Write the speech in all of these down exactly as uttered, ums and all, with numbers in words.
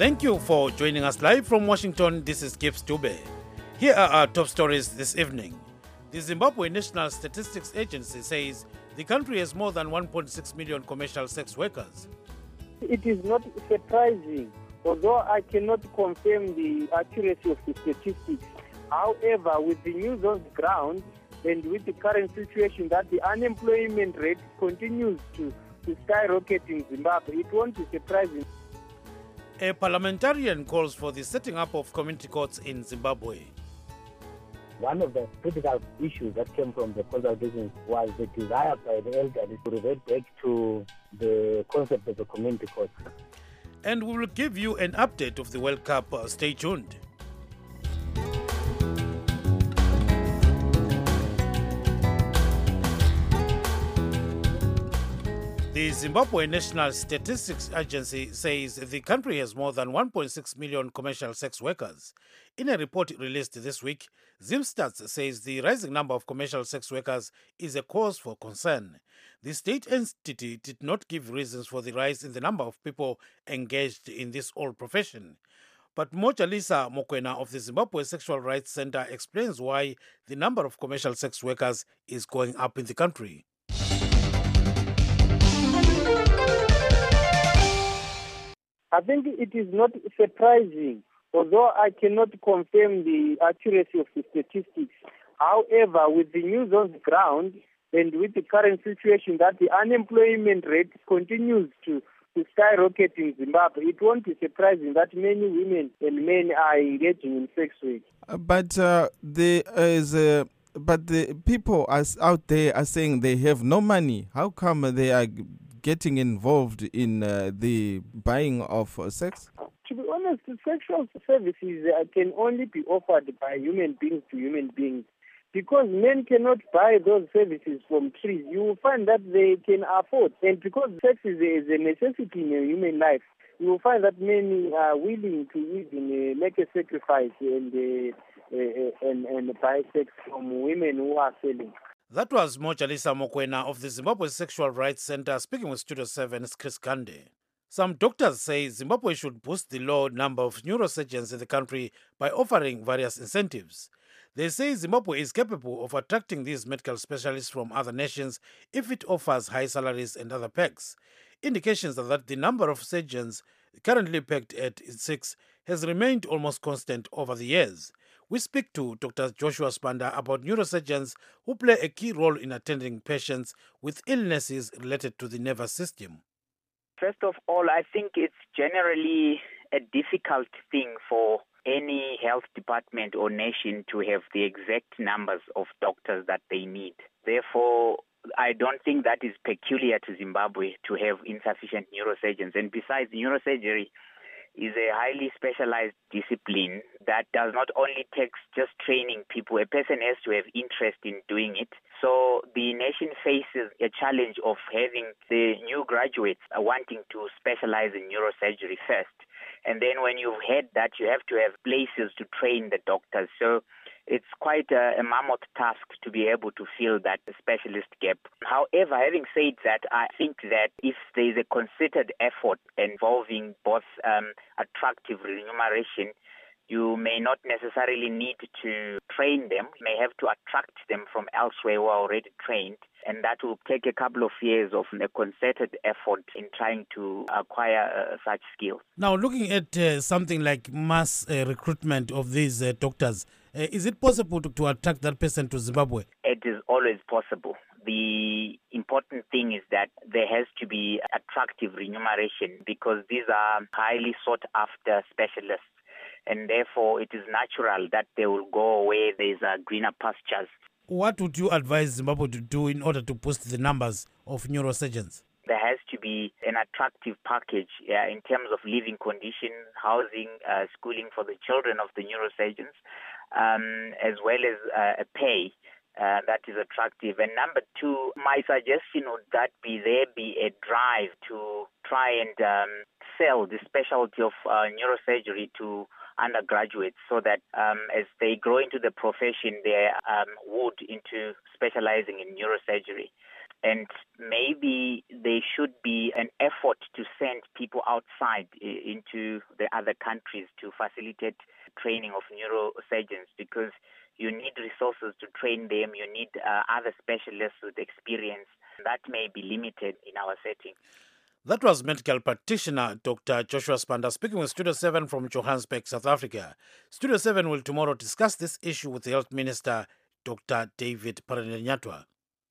Thank you for joining us live from Washington. This is Gibbs Dube. Here are our top stories this evening. The Zimbabwe National Statistics Agency says the country has more than one point six million commercial sex workers. It is not surprising, although I cannot confirm the accuracy of the statistics. However, with the news on the ground and with the current situation that the unemployment rate continues to, to skyrocket in Zimbabwe, it won't be surprising. A parliamentarian calls for the setting up of community courts in Zimbabwe. One of the critical issues that came from the consultations was the desire by the elderly to revert back to the concept of the community court. And we will give you an update of the World Cup. Uh, stay tuned. The Zimbabwe National Statistics Agency says the country has more than one point six million commercial sex workers. In a report released this week, Zimstats says the rising number of commercial sex workers is a cause for concern. The state entity did not give reasons for the rise in the number of people engaged in this old profession. But Mochalisa Mokwena of the Zimbabwe Sexual Rights Center explains why the number of commercial sex workers is going up in the country. I think it is not surprising, although I cannot confirm the accuracy of the statistics. However, with the news on the ground and with the current situation that the unemployment rate continues to, to skyrocket in Zimbabwe, it won't be surprising that many women and men are engaging in sex work. Uh, but uh, there is a but the people as out there are saying they have no money. How come they are getting involved in uh, the buying of uh, sex? To be honest, sexual services uh, can only be offered by human beings to human beings, because men cannot buy those services from trees. You will find that they can afford, and because sex is a, is a necessity in a human life, you will find that many are willing to even uh, make a sacrifice and, uh, uh, and, and buy sex from women who are selling. That was Mochalisa Mokwena of the Zimbabwe Sexual Rights Center speaking with Studio seven's Chris Kande. Some doctors say Zimbabwe should boost the low number of neurosurgeons in the country by offering various incentives. They say Zimbabwe is capable of attracting these medical specialists from other nations if it offers high salaries and other perks. Indications are that the number of surgeons currently pegged at six has remained almost constant over the years. We speak to Doctor Joshua Spanda about neurosurgeons who play a key role in attending patients with illnesses related to the nervous system. First of all, I think it's generally a difficult thing for any health department or nation to have the exact numbers of doctors that they need. Therefore, I don't think that is peculiar to Zimbabwe to have insufficient neurosurgeons. And besides, neurosurgery is a highly specialized discipline that does not only take just training people, a person has to have interest in doing it. So the nation faces a challenge of having the new graduates wanting to specialize in neurosurgery first. And then when you've had that, you have to have places to train the doctors. So it's quite a, a mammoth task to be able to fill that specialist gap. However, having said that, I think that if there is a concerted effort involving both um, attractive remuneration, you may not necessarily need to train them. You may have to attract them from elsewhere who are already trained, and that will take a couple of years of a concerted effort in trying to acquire uh, such skills. Now, looking at uh, something like mass uh, recruitment of these uh, doctors, uh, is it possible to, to attract that person to Zimbabwe? It is always possible. The important thing is that there has to be attractive remuneration, because these are highly sought after specialists. And therefore, it is natural that they will go where there is a greener pastures. What would you advise Zimbabwe to do in order to boost the numbers of neurosurgeons? There has to be an attractive package uh, in terms of living conditions, housing, uh, schooling for the children of the neurosurgeons, um, as well as uh, a pay uh, that is attractive. And number two, my suggestion would that be there be a drive to try and um, sell the specialty of uh, neurosurgery to undergraduates, so that um, as they grow into the profession, they um, would into specializing in neurosurgery. And maybe there should be an effort to send people outside into the other countries to facilitate training of neurosurgeons, because you need resources to train them. You need uh, other specialists with experience. That may be limited in our setting. That was medical practitioner Doctor Joshua Spanda speaking with Studio seven from Johannesburg, South Africa. Studio seven will tomorrow discuss this issue with the Health Minister, Doctor David Paranyenyatwa.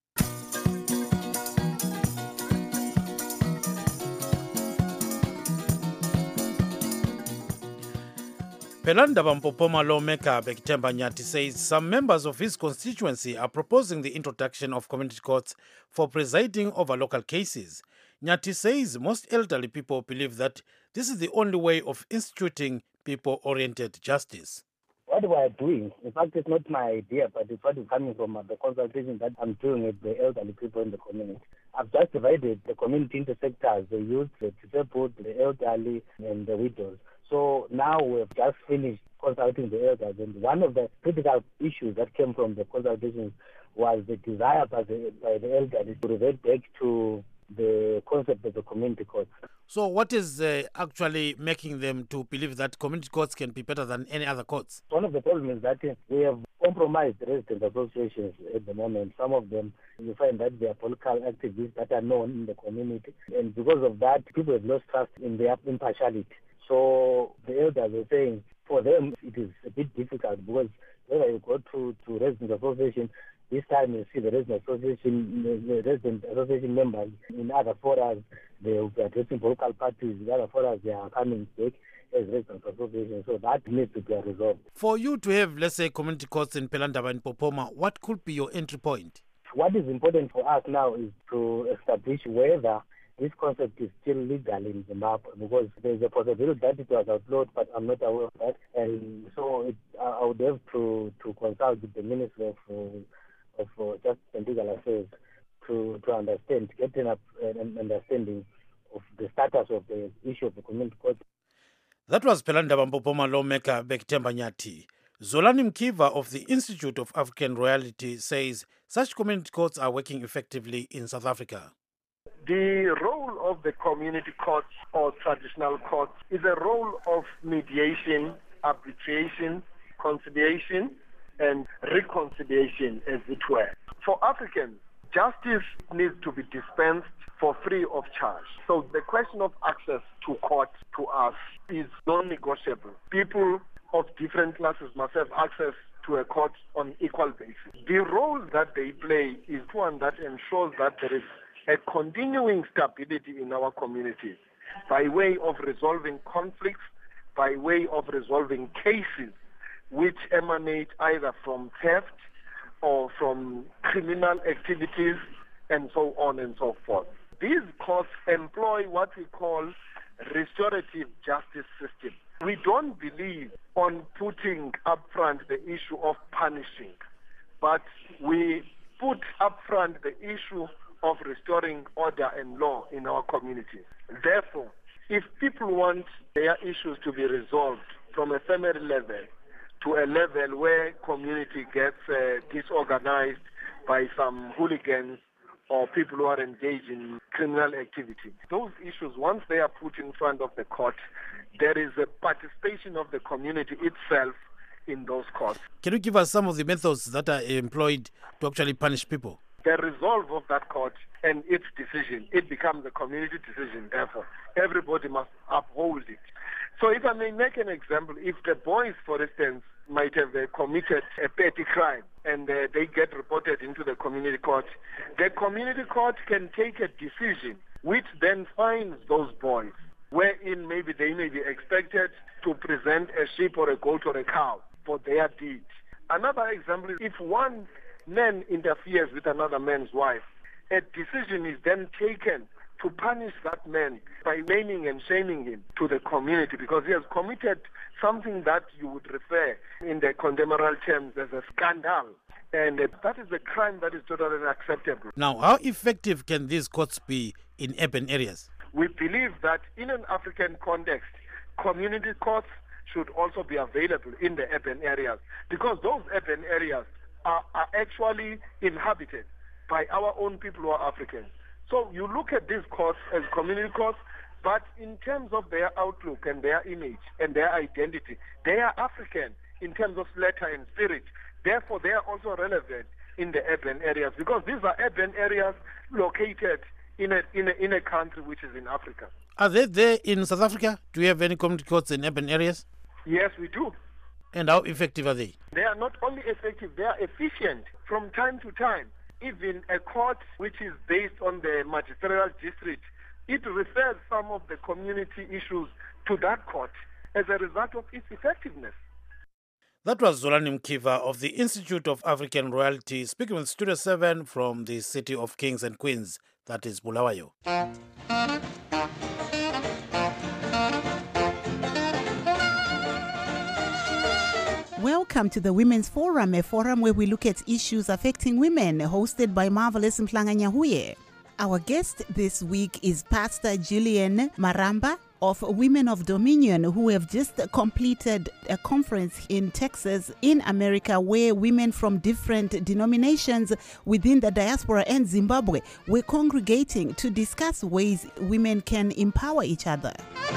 Pelandaba Mpopoma lawmaker Bektemba Nyati says some members of his constituency are proposing the introduction of community courts for presiding over local cases. Nyati says most elderly people believe that this is the only way of instituting people-oriented justice. What we are doing, in fact, it's not my idea, but it's what is coming from the consultation that I'm doing with the elderly people in the community. I've just divided the community into sectors: the youth, the disabled, the elderly, and the widows. So now we've just finished consulting the elders, and one of the critical issues that came from the consultations was the desire by the, by the elderly to revert back to the concept of the community courts. So what is uh, actually making them to believe that community courts can be better than any other courts? One of the problems is that uh, we have compromised resident associations at the moment. Some of them, you find that they are political activists that are known in the community, and because of that, people have lost trust in their impartiality. So the elders are saying for them it is a bit difficult, because whether you go to, to resident association, this time you see the resident association, the resident association members in other forums, they will be addressing political parties. In other forums, they are coming back as resident association. So that needs to be resolved. For you to have, let's say, community courts in Pelandaba and Popoma, what could be your entry point? What is important for us now is to establish whether this concept is still legal in Zimbabwe, because there's a possibility that it was outlawed, but I'm not aware of that. And so it, I would have to, to consult with the Ministry of, uh, of uh, Justice and Legal Affairs to, to understand, to get an, an understanding of the status of the issue of the community court. That was Pelandaba Mpopoma lawmaker Bektemba Nyati. Zolani Mkiva of the Institute of African Royalty says such community courts are working effectively in South Africa. The role of the community courts or traditional courts is a role of mediation, arbitration, conciliation, and reconciliation, as it were. For Africans, justice needs to be dispensed for free of charge. So the question of access to court to us is non-negotiable. People of different classes must have access to a court on equal basis. The role that they play is one that ensures that there is a continuing stability in our communities by way of resolving conflicts, by way of resolving cases which emanate either from theft or from criminal activities and so on and so forth. These courts employ what we call restorative justice system. We don't believe on putting up front the issue of punishing, but we put up front the issue of restoring order and law in our communities. Therefore, if people want their issues to be resolved from a family level to a level where community gets uh, disorganized by some hooligans or people who are engaged in criminal activity, those issues, once they are put in front of the court, there is a participation of the community itself in those courts. Can you give us some of the methods that are employed to actually punish people? The resolve of that court and its decision, it becomes a community decision, therefore. Everybody must uphold it. So if I may make an example, if the boys, for instance, might have uh, committed a petty crime and uh, they get reported into the community court, the community court can take a decision which then fines those boys, wherein maybe they may be expected to present a sheep or a goat or a cow for their deed. Another example is if one man interferes with another man's wife, a decision is then taken to punish that man by naming and shaming him to the community because he has committed something that you would refer in the contemporary terms as a scandal. And uh, that is a crime that is totally unacceptable. Now, how effective can these courts be in urban areas? We believe that in an African context, community courts should also be available in the urban areas because those urban areas are, are actually inhabited by our own people who are Africans. So you look at these courts as community courts, but in terms of their outlook and their image and their identity, they are African in terms of letter and spirit. Therefore, they are also relevant in the urban areas because these are urban areas located in a, in a, in a country which is in Africa. Are they there in South Africa? Do you have any community courts in urban areas? Yes, we do. And how effective are they? They are not only effective, they are efficient from time to time. Even a court which is based on the magisterial district, it refers some of the community issues to that court as a result of its effectiveness. That was Zolani Mkiva of the Institute of African Royalty speaking with Studio seven from the city of Kings and Queens, that is Bulawayo. Welcome to the Women's Forum, a forum where we look at issues affecting women, hosted by Marvelous Mhlanga Nyahuye. Our guest this week is Pastor Gillian Maramba of Women of Dominion, who have just completed a conference in Texas in America where women from different denominations within the diaspora and Zimbabwe were congregating to discuss ways women can empower each other.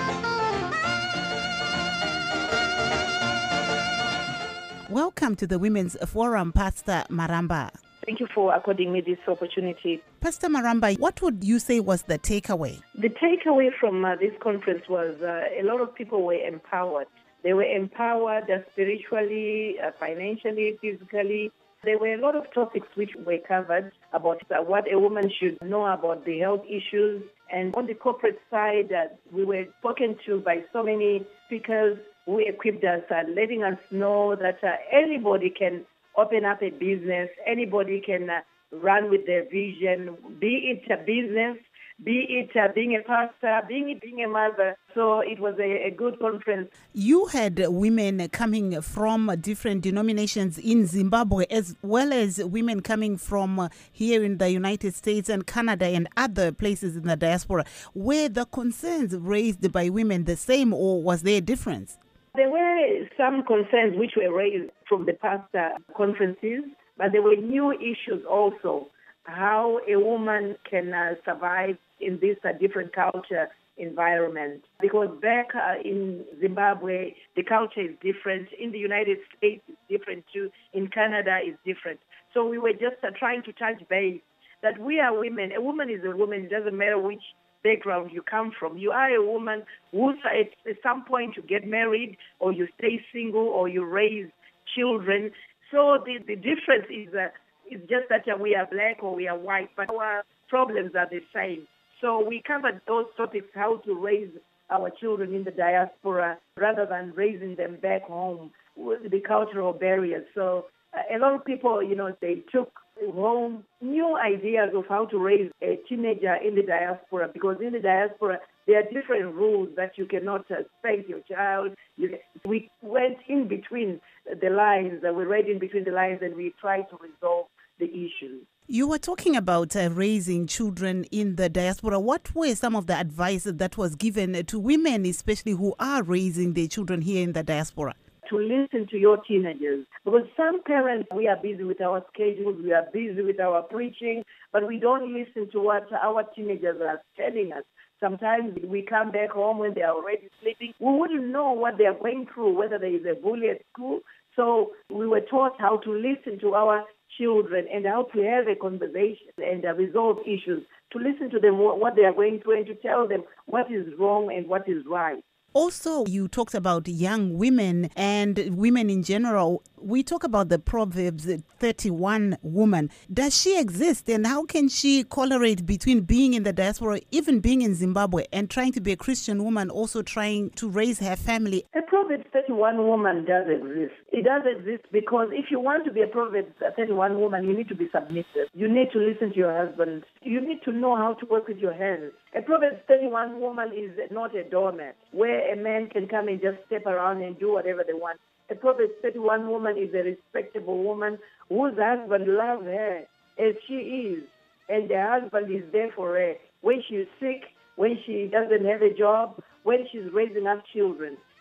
Welcome to the Women's Forum, Pastor Maramba. Thank you for according me this opportunity. Pastor Maramba, what would you say was the takeaway? The takeaway from uh, this conference was uh, a lot of people were empowered. They were empowered uh, spiritually, uh, financially, physically. There were a lot of topics which were covered about uh, what a woman should know about the health issues. And on the corporate side, uh, we were spoken to by so many speakers who equipped us, uh, letting us know that uh, anybody can open up a business, anybody can uh, run with their vision, be it a business, be it uh, being a pastor, being it being a mother. So it was a, a good conference. You had women coming from different denominations in Zimbabwe, as well as women coming from uh, here in the United States and Canada and other places in the diaspora. Were the concerns raised by women the same, or was there a difference? There were some concerns which were raised from the past uh, conferences, but there were new issues also. How a woman can uh, survive in this uh, different culture environment. Because back uh, in Zimbabwe, the culture is different. In the United States, it's different too. In Canada, it's different. So we were just uh, trying to touch base that we are women. A woman is a woman. It doesn't matter which background you come from. You are a woman who at some point you get married or you stay single or you raise children. So the, the difference is uh, is just that uh, we are black or we are white, but our problems are the same. So we covered those topics, how to raise our children in the diaspora rather than raising them back home with the cultural barriers. So uh, a lot of people, you know, they took home new ideas of how to raise a teenager in the diaspora, because in the diaspora there are different rules that you cannot uh, spank your child. You, we went in between the lines, uh, we read in between the lines, and we tried to resolve the issues. You were talking about uh, raising children in the diaspora. What were some of the advice that was given to women, especially who are raising their children here in the diaspora? To listen to your teenagers. Because some parents, we are busy with our schedules, we are busy with our preaching, but we don't listen to what our teenagers are telling us. Sometimes we come back home when they are already sleeping. We wouldn't know what they are going through, whether there is a bully at school. So we were taught how to listen to our children and how to have a conversation and uh, resolve issues, to listen to them, what they are going through, and to tell them what is wrong and what is right. Also, you talked about young women and women in general. We talk about the Proverbs thirty-one woman. Does she exist, and how can she correlate between being in the diaspora, even being in Zimbabwe, and trying to be a Christian woman, also trying to raise her family? A Proverbs thirty-one woman does exist. It does exist because if you want to be a Proverbs thirty-one woman, you need to be submissive. You need to listen to your husband. You need to know how to work with your hands. A Proverbs thirty-one woman is not a doormat where a man can come and just step around and do whatever they want. A Proverbs thirty-one woman is a respectable woman whose husband loves her as she is, and the husband is there for her when she is sick, when she doesn't have a job, when she's raising up children.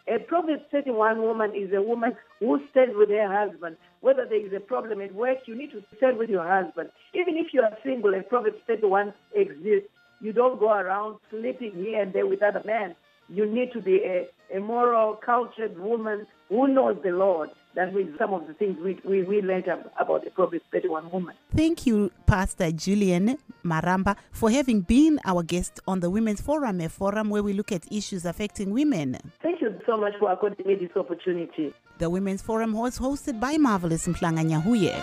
A Proverbs thirty-one woman is a woman who stands with her husband. Whether there is a problem at work, you need to stand with your husband. Even if you are single and Proverbs thirty-one exists, you don't go around sleeping here and there with other men. You need to be a, a moral, cultured woman who knows the Lord. That was some of the things we, we, we learned about the Proverbs thirty-one woman. Thank you, Pastor Julian Maramba, for having been our guest on the Women's Forum, a forum where we look at issues affecting women. Thank you so much for according me this opportunity. The Women's Forum was hosted by Marvelous Mhlanga Nyahuye.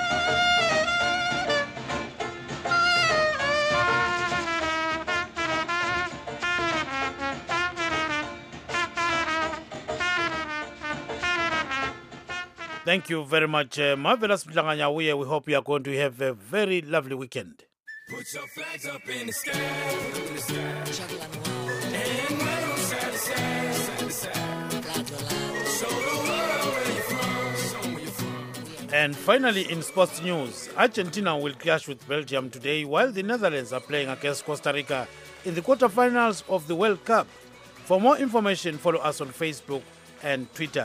Thank you very much, uh, Marvelous Mhlanga Nyahuye. We hope you are going to have a very lovely weekend. Put your flags up in the sky, in the sky. And wave side to side, side to side. Show the world where you're from, show where you're from. And finally, in sports news, Argentina will clash with Belgium today, while the Netherlands are playing against Costa Rica in the quarterfinals of the World Cup. For more information, follow us on Facebook and Twitter.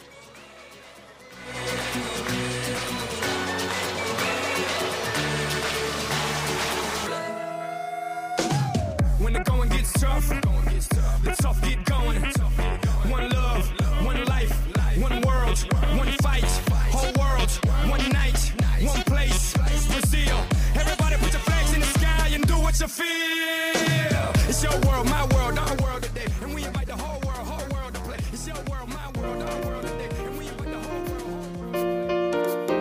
When the going gets tough, the tough get going. One love, one life, one world, one fight. Whole world, one night, one place. Brazil, everybody put your flags in the sky and do what you feel. It's your world, my world, our world today. And we invite the whole world, whole world to play. It's your world, my world, our world today. And we invite the whole world, whole world.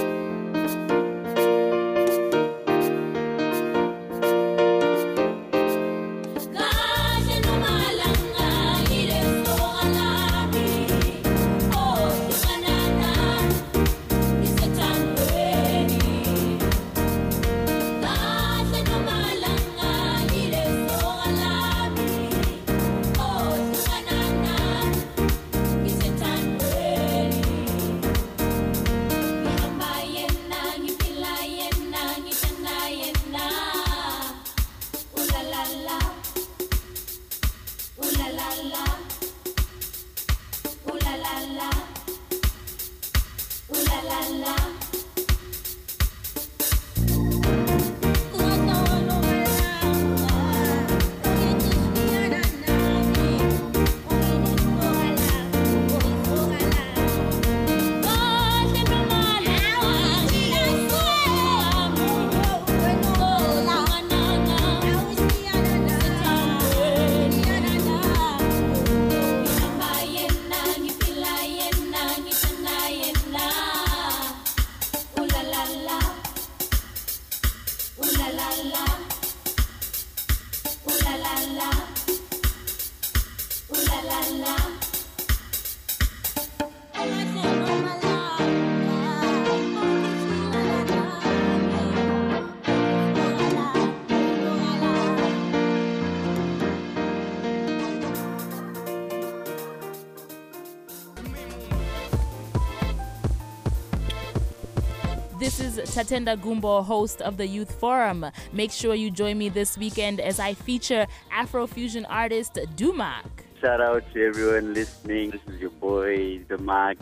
This is Tatenda Gumbo, host of the Youth Forum. Make sure you join me this weekend as I feature Afrofusion artist Dumak. Shout out to everyone listening. This is your boy, Dumak,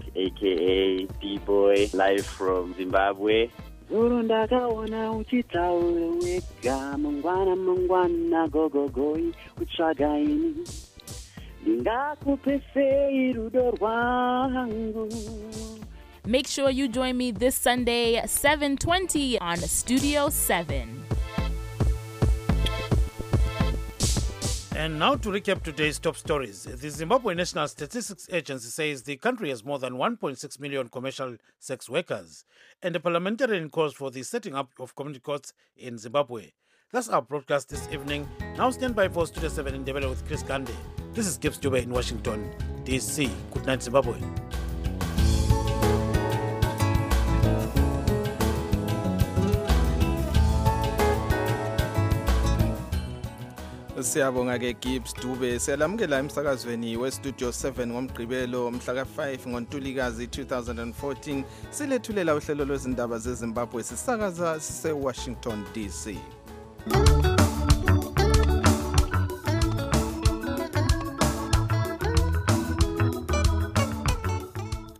aka D-Boy, live from Zimbabwe. Urundakaona uchitaureweka mangwana mangwana gogogoi kutsvagaini ndingakupe sei rudo rwangu. Make sure you join me this Sunday, seven twenty on Studio seven. And now to recap today's top stories. The Zimbabwe National Statistics Agency says the country has more than one point six million commercial sex workers, and a parliamentarian calls for the setting up of community courts in Zimbabwe. That's our broadcast this evening. Now stand by for Studio seven in Ndebele with Chris Kande. This is Gibbs Dube in Washington, D C. Good night, Zimbabwe. Siyabonga ke Gibbs Dube. Siyalamukela emsakazweni weStudio seven ngomgqibelo mhla ka five ngoNtulikazi two thousand fourteen. Silethulela uhlelo lwezindaba zeZimbabwe sisakaza sise Washington D C.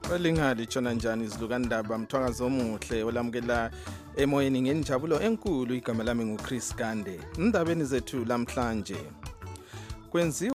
Linghadi tshona njani izilukandaba mthwakazi omuhle olamukela emoyeni ngenjabulo enkulu igama lami nguChris Kande. Indabeni zethu lamhlanje kwenziwa